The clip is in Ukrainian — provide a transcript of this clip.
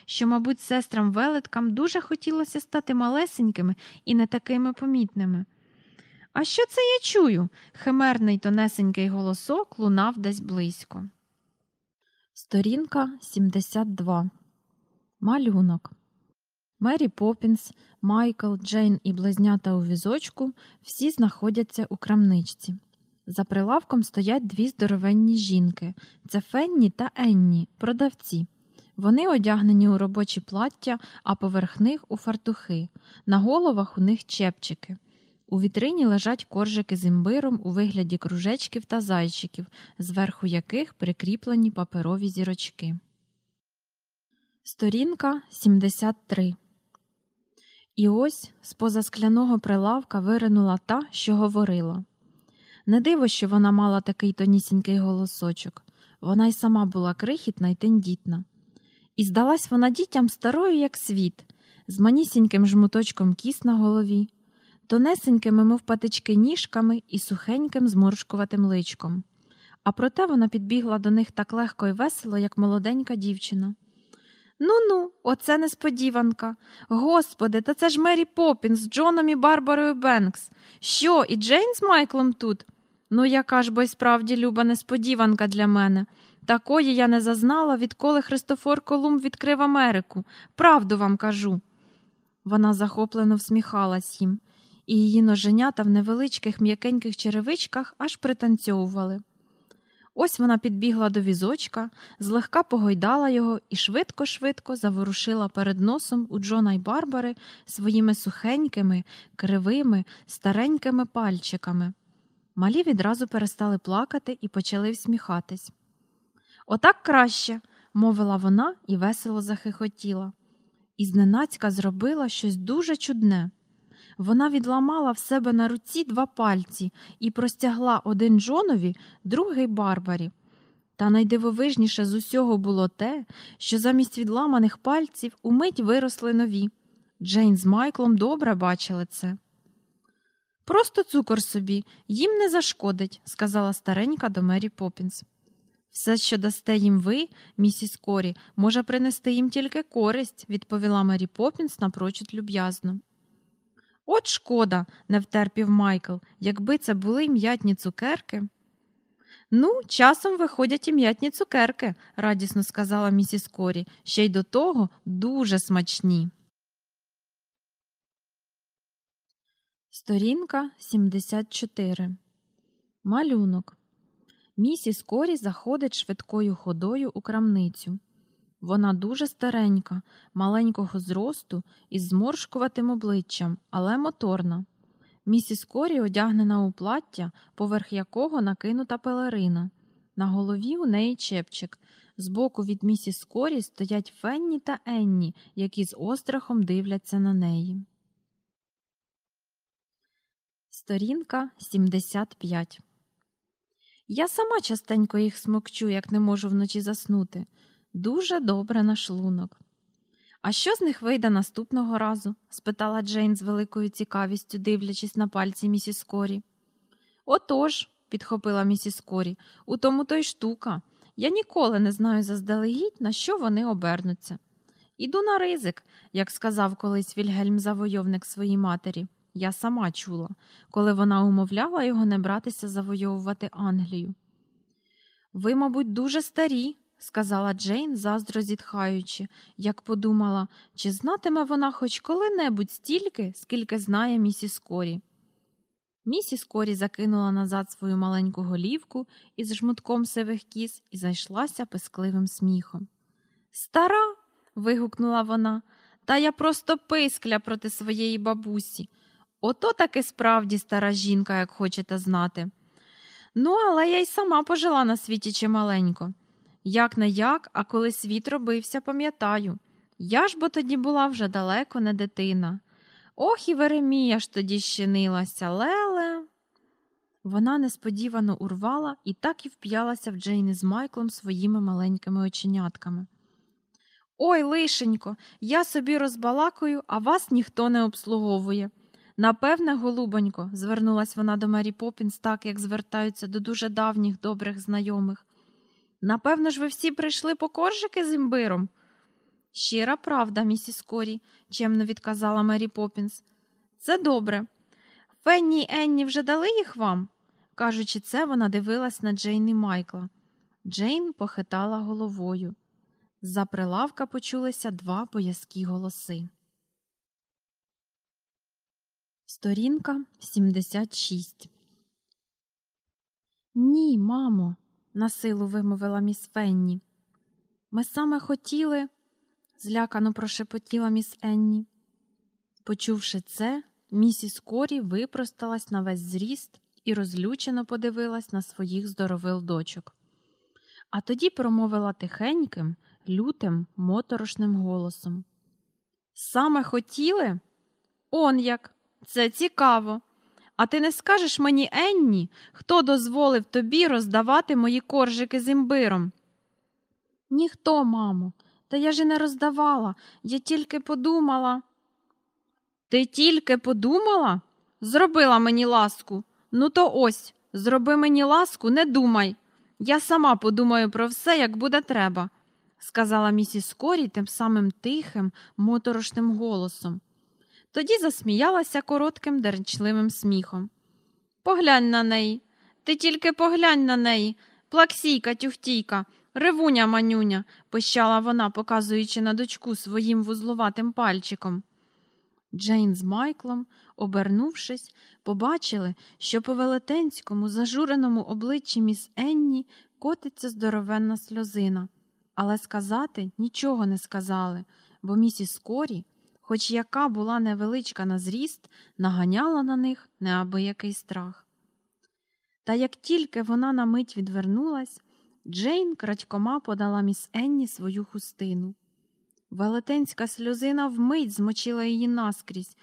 що, мабуть, сестрам-велеткам дуже хотілося стати малесенькими і не такими помітними. А що це я чую? Химерний тонесенький голосок лунав десь близько. Сторінка 72. Малюнок. Мері Поппінс, Майкл, Джейн і близнята у візочку всі знаходяться у крамничці. За прилавком стоять дві здоровенні жінки – це Фенні та Енні, продавці. Вони одягнені у робочі плаття, а поверх них у фартухи. На головах у них чепчики. У вітрині лежать коржики з імбиром у вигляді кружечків та зайчиків, зверху яких прикріплені паперові зірочки. Сторінка 73. І ось з-поза скляного прилавка виринула та, що говорила. Не диво, що вона мала такий тонісінький голосочок. Вона й сама була крихітна й тендітна. І здалась вона дітям старою, як світ, з манісіньким жмуточком кіс на голові, тонесенькими, мов патички, ніжками і сухеньким зморшкуватим личком. А проте вона підбігла до них так легко й весело, як молоденька дівчина. «Ну-ну, оце несподіванка! Господи, та це ж Мері Поппінс з Джоном і Барбарою Бенкс! Що, і Джейн з Майклом тут? Ну, яка ж бо й справді люба несподіванка для мене! Такої я не зазнала, відколи Христофор Колумб відкрив Америку. Правду вам кажу!» Вона захоплено всміхалась їм, і її ноженята в невеличких м'якеньких черевичках аж пританцьовували. Ось вона підбігла до візочка, злегка погойдала його і швидко-швидко заворушила перед носом у Джона й Барбари своїми сухенькими, кривими, старенькими пальчиками. Малі відразу перестали плакати і почали всміхатись. «Отак краще», – мовила вона і весело захихотіла. І зненацька зробила щось дуже чудне. Вона відламала в себе на руці два пальці і простягла один Джонові, другий Барбарі. Та найдивовижніше з усього було те, що замість відламаних пальців умить виросли нові. Джейн з Майклом добре бачили це. «Просто цукор собі, їм не зашкодить», – сказала старенька до Мері Поппінс. «Все, що дасте їм ви, місіс Корі, може принести їм тільки користь», – відповіла Мері Поппінс напрочуд люб'язно. «От шкода», – не втерпів Майкл, – «якби це були й м'ятні цукерки». «Ну, часом виходять і м'ятні цукерки», – радісно сказала місіс Корі, – «ще й до того дуже смачні». Сторінка 74. Малюнок. Місіс Корі заходить швидкою ходою у крамницю. Вона дуже старенька, маленького зросту, із зморшкуватим обличчям, але моторна. Місіс Корі одягнена у плаття, поверх якого накинута пелерина. На голові у неї чепчик. Збоку від місіс Корі стоять Фенні та Енні, які з острахом дивляться на неї. Сторінка 75. Я сама частенько їх смокчу, як не можу вночі заснути. Дуже добре на шлунок. «А що з них вийде наступного разу?» – спитала Джейн з великою цікавістю, дивлячись на пальці місіс Корі. «Отож», – підхопила місіс Корі, – «у тому то й штука. Я ніколи не знаю заздалегідь, на що вони обернуться. Іду на ризик, як сказав колись Вільгельм-завойовник своїй матері. Я сама чула, коли вона умовляла його не братися завойовувати Англію». «Ви, мабуть, дуже старі», – сказала Джейн, заздро зітхаючи, як подумала, чи знатиме вона хоч коли-небудь стільки, скільки знає місіс Корі. Місіс Корі закинула назад свою маленьку голівку із жмутком сивих кіс і зайшлася пискливим сміхом. «Стара!» – вигукнула вона. «Та я просто пискля проти своєї бабусі. Ото таки справді стара жінка, як хочете знати. Ну, але я й сама пожила на світі чималенько. Як не як, а коли світ робився, пам'ятаю. Я ж бо тоді була вже далеко не дитина. Ох, і Веремія ж тоді щинилася, леле». Вона несподівано урвала і так і вп'ялася в Джейн з Майклом своїми маленькими оченятками. «Ой, лишенько, я собі розбалакую, а вас ніхто не обслуговує. Напевне, голубонько», – звернулась вона до Мері Поппінс так, як звертаються до дуже давніх добрих знайомих. «Напевно ж ви всі прийшли по коржики з імбиром?» Щира правда, місіс Корі, чемно відказала Мері Поппінс. Це добре. Фенні й Енні вже дали їх вам? Кажучи це, вона дивилась на Джейн і Майкла. Джейн похитала головою. З-за прилавка почулися два боязкі голоси. Сторінка 76. Ні, мамо, насилу вимовила міс Фенні. Ми саме хотіли, злякано прошепотіла міс Енні. Почувши це, місіс Корі випросталась на весь зріст і розлючено подивилась на своїх здоровил дочок. А тоді промовила тихеньким, лютим, моторошним голосом. Саме хотіли? Он як! Це цікаво. А ти не скажеш мені, Енні, хто дозволив тобі роздавати мої коржики з імбиром? Ніхто, мамо. Та я ж і не роздавала. Я тільки подумала. Ти тільки подумала? Зробила мені ласку. Ну то ось, зроби мені ласку, не думай. Я сама подумаю про все, як буде треба, сказала місіс Корі тим самим тихим, моторошним голосом. Тоді засміялася коротким дерчливим сміхом. Поглянь на неї. Ти тільки поглянь на неї. Плаксійка, тюхтійка, ревуня манюня, пищала вона, показуючи на дочку своїм вузлуватим пальчиком. Джейн з Майклом, обернувшись, побачили, що по велетенському, зажуреному обличчі міс Енні котиться здоровенна сльозина. Але сказати нічого не сказали, бо місіс Корі, хоч яка була невеличка на зріст, наганяла на них неабиякий страх. Та як тільки вона на мить відвернулась, Джейн крадькома подала міс Енні свою хустину. Велетенська сльозина вмить змочила її наскрізь,